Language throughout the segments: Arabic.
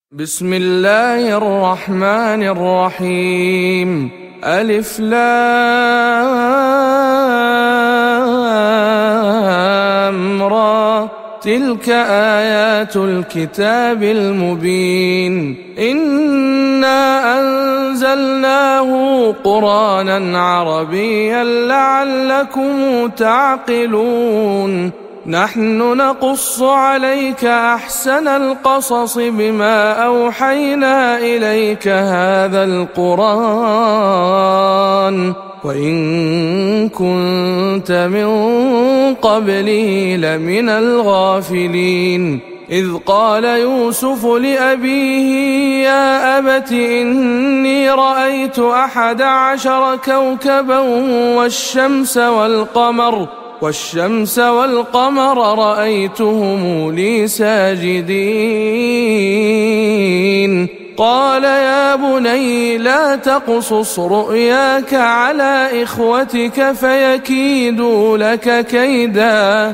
بسم الله الرحمن الرحيم. ألف لام را، تلك آيات الكتاب المبين. إنا أنزلناه قرآنا عربيا لعلكم تعقلون. نحن نقص عليك أحسن القصص بما أوحينا إليك هذا القرآن وإن كنت من قبله لمن الغافلين. إذ قال يوسف لأبيه يا أبت إني رأيت 11 كوكبا والشمس والقمر رأيتهم لي ساجدين. قال يا بني لا تقصص رؤياك على إخوتك فيكيدوا لك كيدا،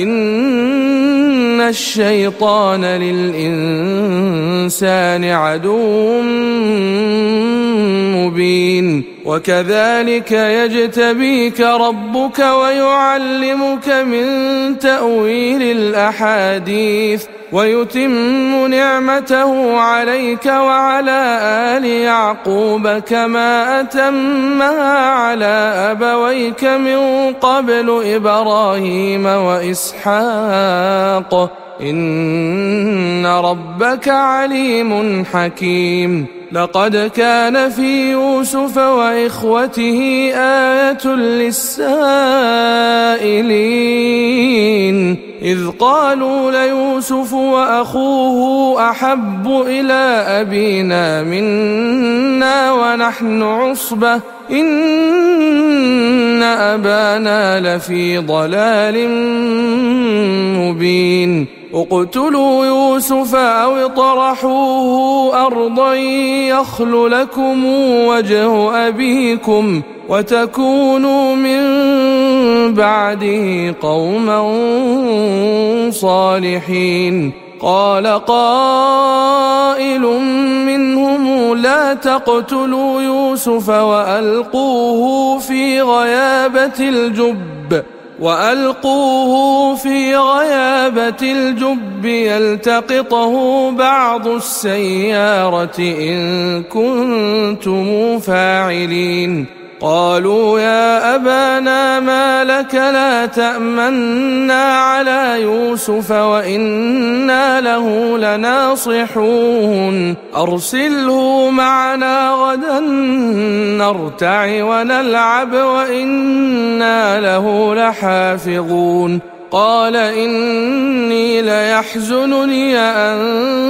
إن الشيطان للإنسان عدو مبين. وكذلك يجتبيك ربك ويعلمك من تأويل الأحاديث ويتم نعمته عليك وعلى آل يعقوب كما أتمها على أبويك من قبل إبراهيم وإسحاق، إن ربك عليم حكيم. لقد كان في يوسف وإخوته آية للسائلين إذ قالوا ليوسف وأخوه أحب إلى أبينا منا ونحن عصبة إن أبانا لفي ضلال مبين. اقتلوا يوسف أو اطرحوه أرضا يخل لكم وجه أبيكم وتكونوا من بعده قوما صالحين. قال قائل منهم لا تقتلوا يوسف وألقوه في غيابة الجب يلتقطه بعض السيارة إن كنتم فاعلين. قالوا يا أبانا ما لك لا تأمنا على يوسف وإنا له لناصحون، أرسله معنا غدا نرتع ونلعب وإنا له لحافظون. قال إني ليحزنني أن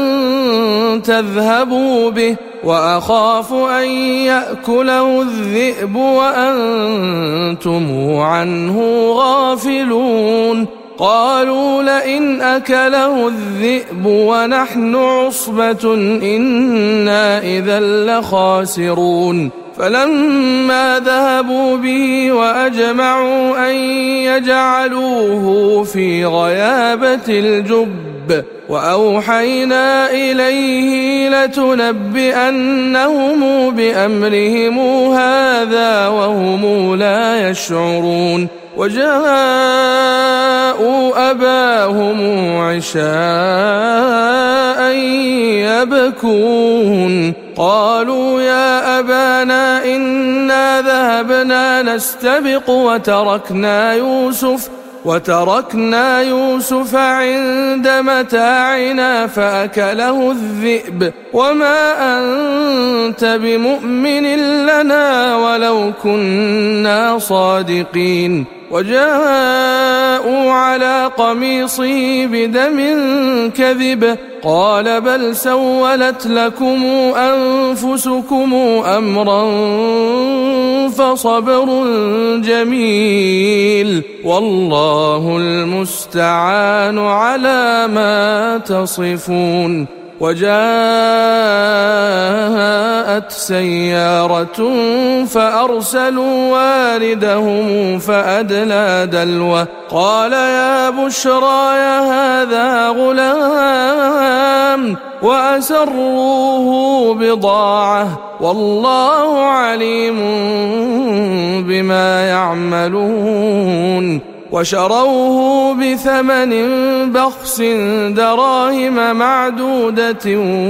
تذهبوا به وأخاف أن يأكله الذئب وأنتم عنه غافلون. قالوا لئن أكله الذئب ونحن عصبة إنا إذا لخاسرون. فلما ذهبوا به وأجمعوا أن يجعلوه في غيابة الجب وأوحينا إليه لتنبئنهم بأمرهم هذا وهم لا يشعرون. وجاءوا أباهم عشاء يبكون. قالوا يا أبانا إنا ذهبنا نستبق وتركنا يوسف عند متاعنا فأكله الذئب وما أنت بمؤمن لنا ولو كنا صادقين. وجاءوا على قميصه بدم كذب قال بل سولت لكم أنفسكم أمرا فصبر جميل والله المستعان على ما تصفون. وجاءت سيارة فأرسلوا واردهم فأدلى دلوه قال يا بشرى هذا غلام وأسروه بضاعة والله عليم بما يعملون وشروه بثمن بخس دراهم معدودة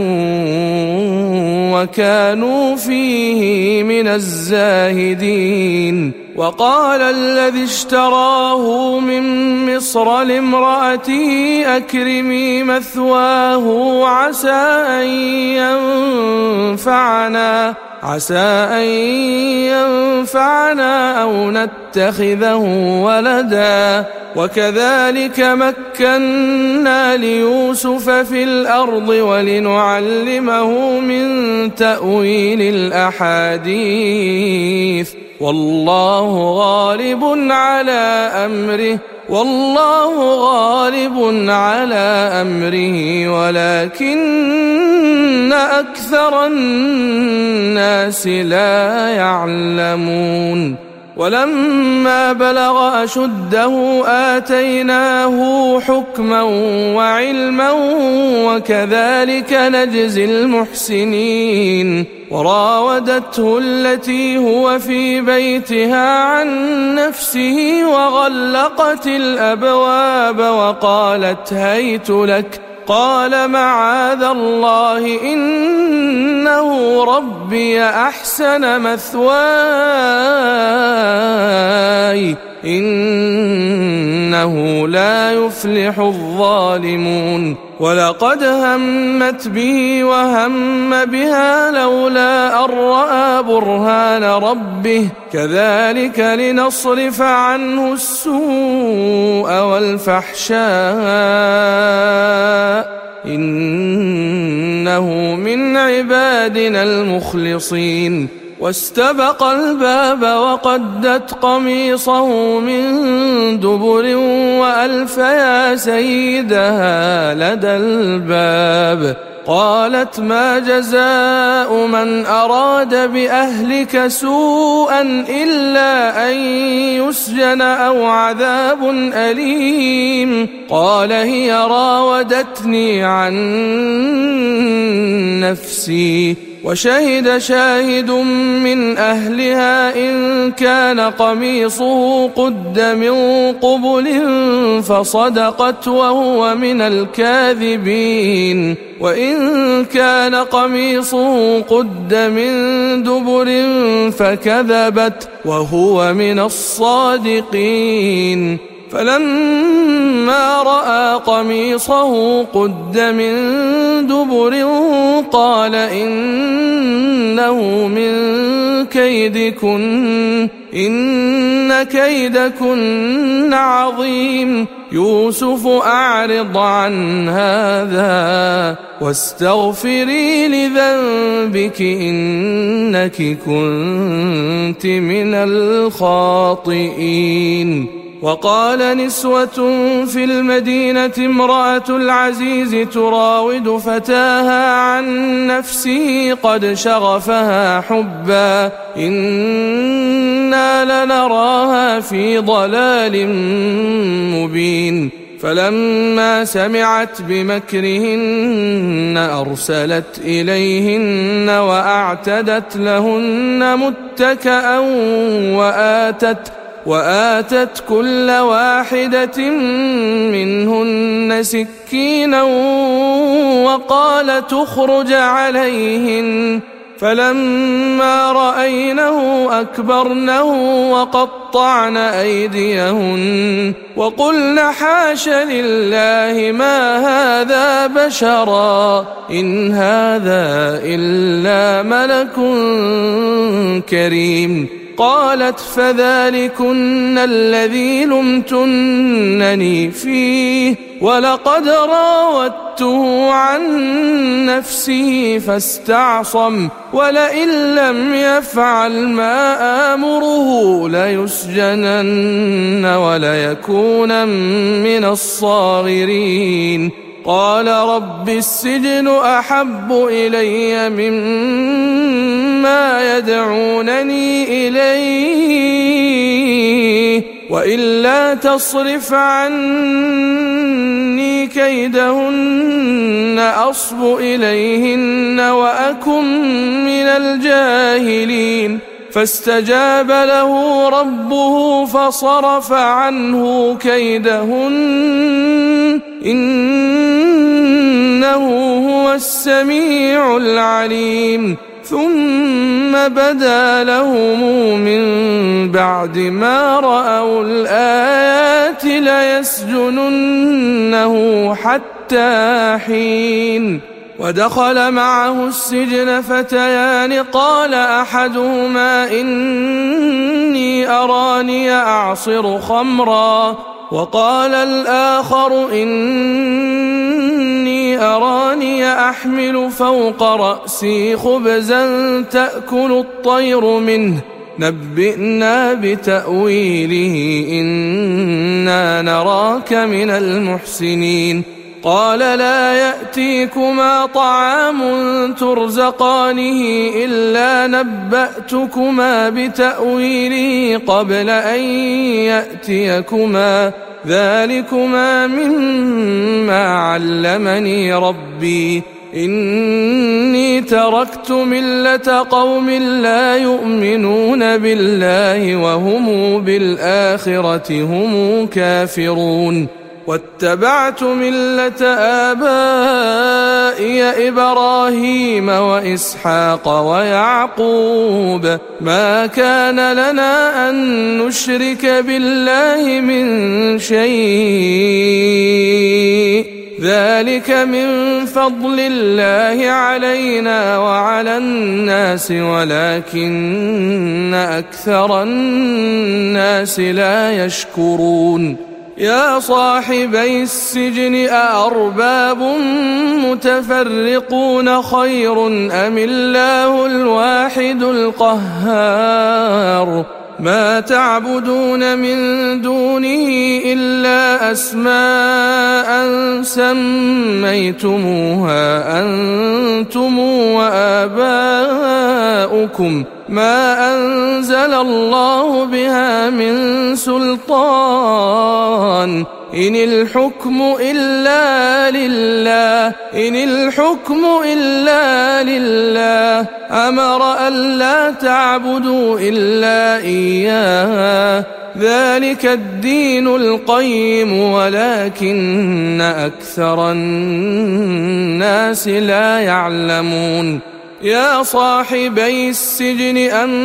وكانوا فيه من الزاهدين وقال الذي اشتراه من مصر لامرأته أكرمي مثواه عسى أن ينفعنا أو نتخذه ولدا وكذلك مكنا ليوسف في الأرض ولنعلمه من تأويل الأحاديث والله غالب على أمره ولكن أكثر الناس لا يعلمون ولما بلغ أشده آتيناه حكما وعلما وكذلك نجزي المحسنين وراودته التي هو في بيتها عن نفسه وغلقت الأبواب وقالت هيت لك قال معاذ الله إنه ربي أحسن مثواي إنه لا يفلح الظالمون ولقد همت به وهم بها لولا أن رأى برهان ربه كذلك لنصرف عنه السوء والفحشاء إنه من عبادنا المخلصين واستبق الباب وقدت قميصه من دبر وألف يا سيدها لدى الباب قالت ما جزاء من أراد بأهلك سوءا إلا أن يسجن أو عذاب أليم قال هي راودتني عن نفسي وشهد شاهد من أهلها إن كان قميصه قد من قبل فصدقت وهو من الكاذبين وإن كان قميصه قد من دبر فكذبت وهو من الصادقين فلما رأى قميصه قد من دبر قال إنه من كيدكن إن كيدكن عظيم يوسف أعرض عن هذا واستغفري لذنبك إنك كنت من الخاطئين وقال نسوة في المدينة امرأة العزيز تراود فتاها عن نفسه قد شغفها حبا إنا لنراها في ضلال مبين فلما سمعت بمكرهن أرسلت إليهن وأعتدت لهن متكأ وآتت كل واحدة منهن سكينا وقالت اخرج عليهن فلما رأينه أكبرنه وقطعن أيديهن وقلن حاش لله ما هذا بشرا إن هذا إلا ملك كريم قالت فذلكن الذي لمتنني فيه ولقد راودته عن نفسه فاستعصم ولئن لم يفعل ما آمره ليسجنن وليكون من الصاغرين قال رب السجن أحب إلي مما يدعونني إليه وإلا تصرف عني كيدهن أصب إليهن وأكن من الجاهلين فاستجاب له ربه فصرف عنه كيدهن إنه هو السميع العليم ثم بدا لهم من بعد ما رأوا الآيات ليسجننه حتى حين ودخل معه السجن فتيان قال أحدهما إني أراني أعصر خمرا وقال الآخر إني أراني أحمل فوق رأسي خبزا تأكل الطير منه نبئنا بتأويله إنا نراك من المحسنين قال لا يأتيكما طعام ترزقانه إلا نبأتكما بتأويله قبل أن يأتيكما ذلكما مما علمني ربي إني تركت ملة قوم لا يؤمنون بالله وهم بالآخرة هم كافرون واتبعت ملة آبائي إبراهيم وإسحاق ويعقوب ما كان لنا أن نشرك بالله من شيء ذلك من فضل الله علينا وعلى الناس ولكن أكثر الناس لا يشكرون يا صاحبي السجن أأرباب متفرقون خير أم الله الواحد القهار ما تعبدون من دونه إلا أسماء سميتموها أنتم وآباؤكم ما أنزل الله بها من سلطان إن الحكم إلا لله أمر ألا تعبدوا إلا إياه ذلك الدين القيم ولكن أكثر الناس لا يعلمون يا صاحبي السجن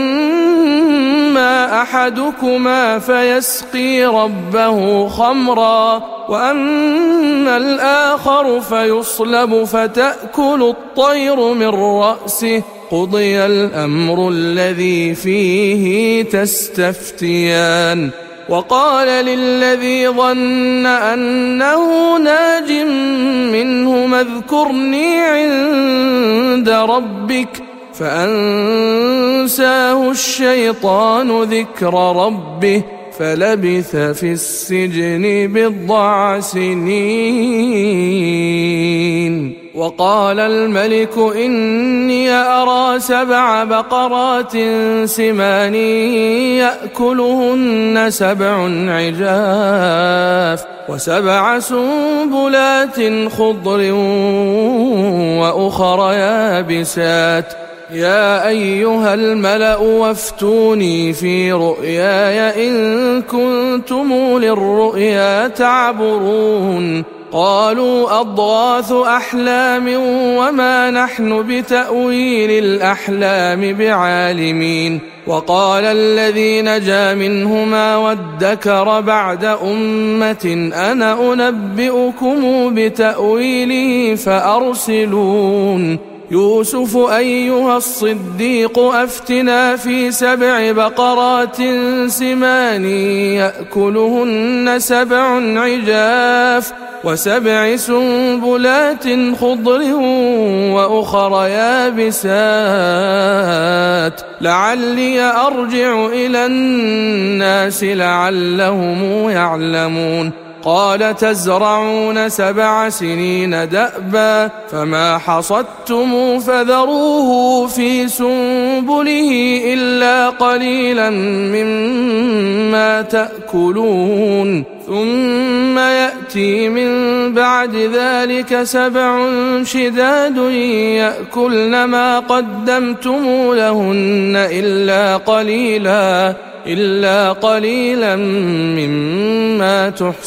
أما أحدكما فيسقي ربه خمرا وأما الآخر فيصلب فتأكل الطير من رأسه قضي الأمر الذي فيه تستفتيان وقال للذي ظن أنه ناج منهما اذكرني عند ربك فأنساه الشيطان ذكر ربه فلبث في السجن بضع سنين وقال الملك إني أرى 7 بقرات سمان يأكلهن 7 عجاف و7 سنبلات خضر وأخر يابسات يا أيها الملأ وافتوني في رؤياي إن كنتم للرؤيا تعبرون قالوا أضغاث أحلام وما نحن بتأويل الأحلام بعالمين وقال الذي نجا منهما وادكر بعد أمة أنا أنبئكم بتأويله فأرسلون يوسف أيها الصديق أفتنا في 7 بقرات سمان يأكلهن 7 عجاف و7 سنبلات خضر وأخر يابسات لعلي أرجع إلى الناس لعلهم يعلمون قال تزرعون 7 سنين دأبا فما حصدتم فذروه في سنبله إلا قليلا مما تأكلون ثم يأتي من بعد ذلك 7 شداد يأكلن ما قدمتم لهن إلا قليلا مما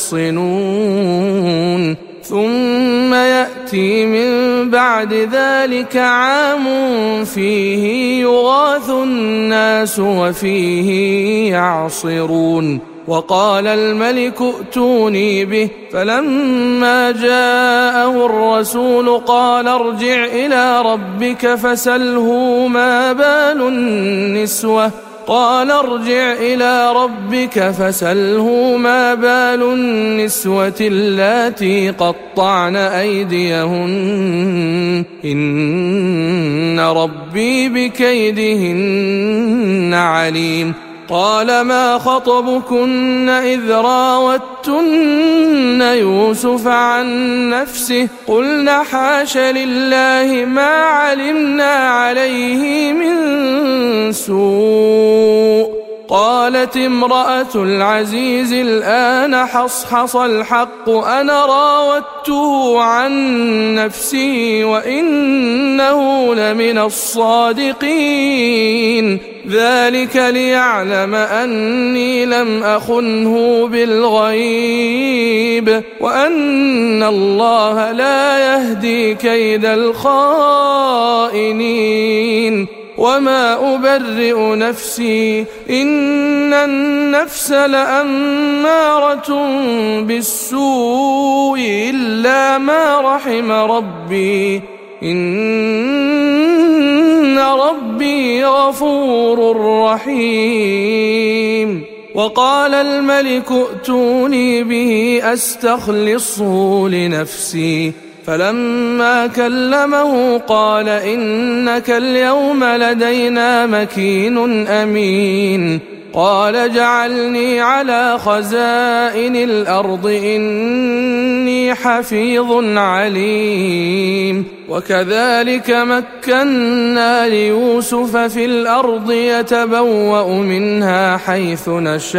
تحصنون ثم يأتي من بعد ذلك عام فيه يغاث الناس وفيه يعصرون وقال الملك ائتوني به فلما جاءه الرسول قال ارجع إلى ربك فسله ما بال النسوة اللاتي قطعن أيديهن إن ربي بكيدهن عليم قال ما خطبكن إذ راوتن يوسف عن نفسه قلنا حاش لله ما علمنا عليه من سوء قالت امرأة العزيز الآن حصحص الحق أنا راودته عن نفسي وإنه لمن الصادقين ذلك ليعلم أني لم أخنه بالغيب وأن الله لا يهدي كيد الخائنين وما أبرئ نفسي إن النفس لأمارة بالسوء إلا ما رحم ربي إن ربي غفور رحيم وقال الملك ائتوني به أستخلصه لنفسي فلما كلمه قال إنك اليوم لدينا مكين أمين قال جعلني على خزائن الأرض إني حفيظ عليم وكذلك مكنا ليوسف في الأرض يتبوأ منها حيث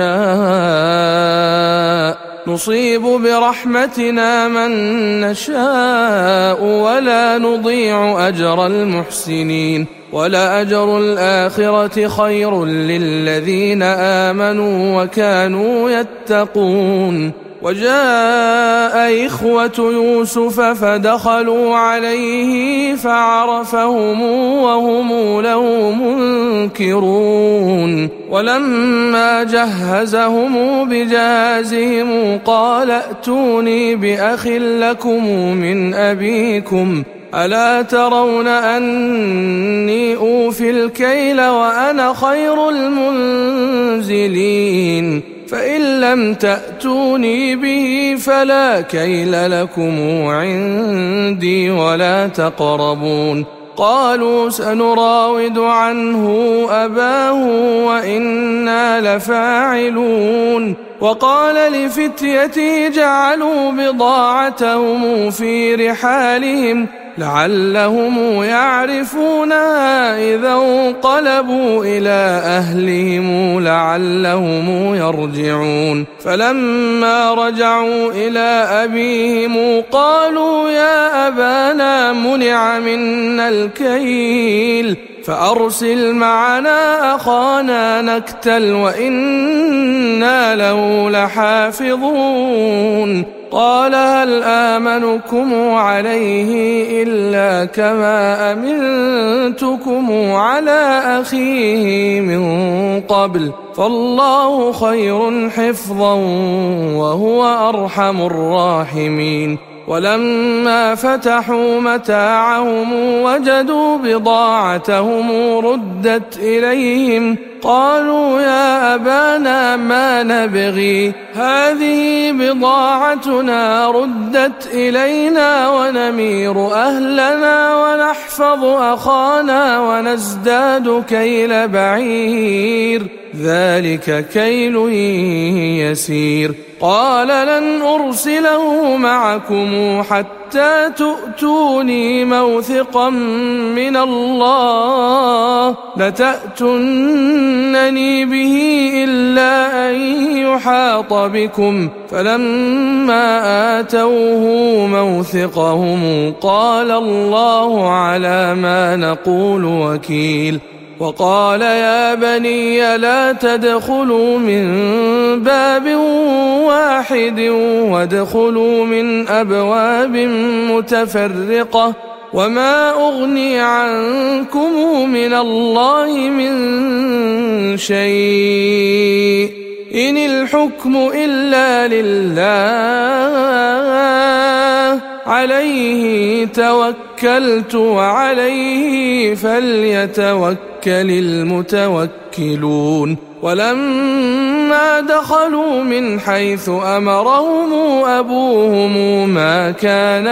نشاء نصيب برحمتنا من نشاء ولا نضيع أجر المحسنين ولأجر الآخرة خير للذين آمنوا وكانوا يتقون وجاء إخوة يوسف فدخلوا عليه فعرفهم وهم له منكرون ولما جهزهم بجهازهم قال ائتوني بأخ لكم من أبيكم ألا ترون أني أوفي الكيل وأنا خير المنزلين فإن لم تأتوني به فلا كيل لكم عندي ولا تقربون قالوا سنراود عنه أباه وإنا لفاعلون وقال لفتيته جعلوا بضاعتهم في رحالهم لعلهم يعرفونها إذا انقلبوا إلى أهلهم لعلهم يرجعون فلما رجعوا إلى أبيهم قالوا يا أبانا منع منا الكيل فأرسل معنا أخانا نكتل وإنا له لحافظون قال هل آمنكم عليه إلا كما أمنتكم على أخيه من قبل فالله خير حفظا وهو أرحم الراحمين ولما فتحوا متاعهم وجدوا بضاعتهم ردت إليهم قالوا يا أبانا ما نبغي هذه بضاعتنا ردت إلينا ونمير أهلنا ونحفظ أخانا ونزداد كيل بعير ذلك كيل يسير قال لن أرسله معكم حتى تؤتوني موثقا من الله لتأتونني به إلا أن يحاط بكم فلما آتوه موثقهم قال الله على ما نقول وكيل وقال يا بني لا تدخلوا من باب واحد وادخلوا من أبواب متفرقة وما أغني عنكم من الله من شيء إن الحكم إلا لله عليه توكلت وعليه فليتوكل المتوكلون ولما دخلوا من حيث أمرهم أبوهم ما كان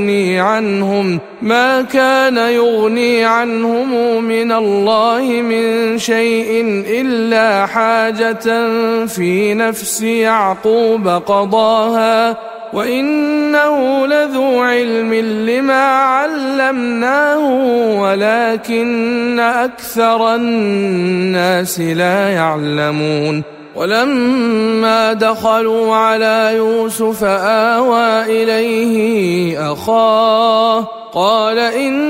يغني عنهم من الله من شيء إلا حاجة في نفس يعقوب قضاها وإنه لذو علم لما علمناه ولكن أكثر الناس لا يعلمون ولما دخلوا على يوسف آوى إليه أخاه قال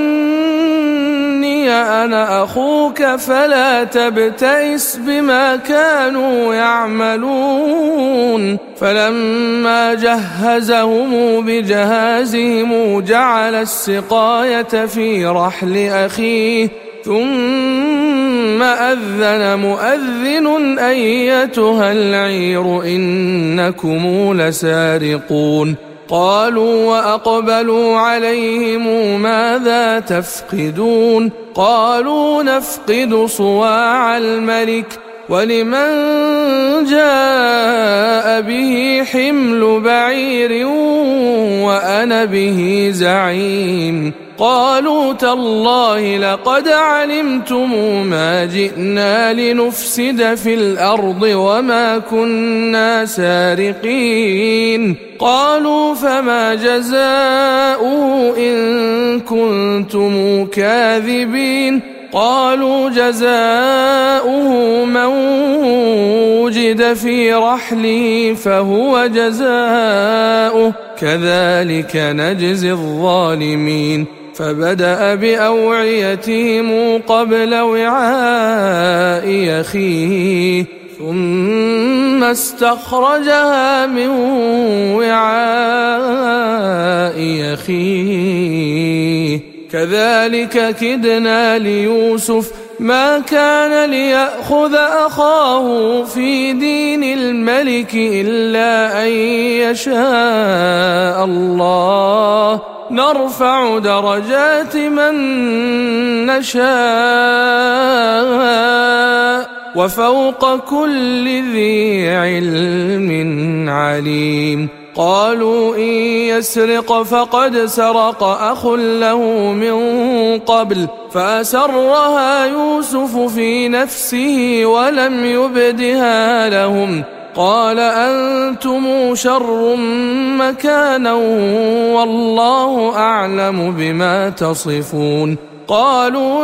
إني أنا أخوك فلا تبتئس بما كانوا يعملون فلما جهزهم بجهازهم جعل السقاية في رحل أخيه ثم أذن مؤذن أيتها العير إنكم لسارقون قالوا وأقبلوا عليهم ماذا تفقدون قالوا نفقد صواع الملك ولمن جاء به حمل بعير وأنا به زعيم قالوا تالله لقد علمتم ما جئنا لنفسد في الأرض وما كنا سارقين قالوا فما جزاؤه إن كنتم كاذبين قالوا جزاؤه من وجد في رحله فهو جزاؤه كذلك نجزي الظالمين فبدأ بأوعيتهم قبل وعاء أخيه ثم استخرجها من وعاء أخيه كذلك كدنا ليوسف ما كان ليأخذ أخاه في دين الملك إلا أن يشاء الله نرفع درجات من نشاء وفوق كل ذي علم عليم قالوا إن يسرق فقد سرق أخ له من قبل فأسرها يوسف في نفسه ولم يبدها لهم قال أنتم شر مكانا والله أعلم بما تصفون قالوا